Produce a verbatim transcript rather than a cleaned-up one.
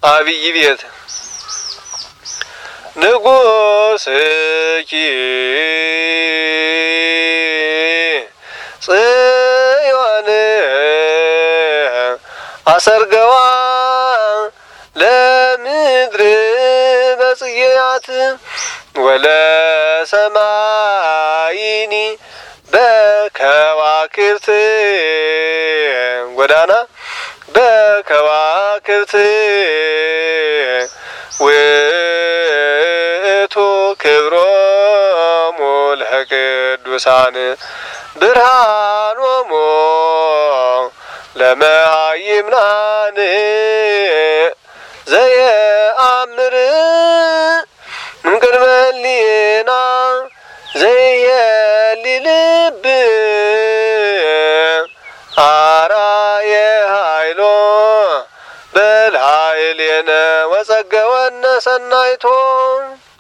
አብይ ቤት ንጉሥኪ ጽዮን አሰርገዋ ለምድር በጽጌያት ወለሰማይኒ በከዋክብት ጎዳና በከዋክብት ውእቱ ክብሮሙ ለቅዱሳን ብርሃኖሙ ለመሃይምናን ዘየአምር እምቅድመ ሕሊና ዘየሊ ልብ አርአየ ኃይሎ በላዕሌነ ወጸገወነ ሰናይቶ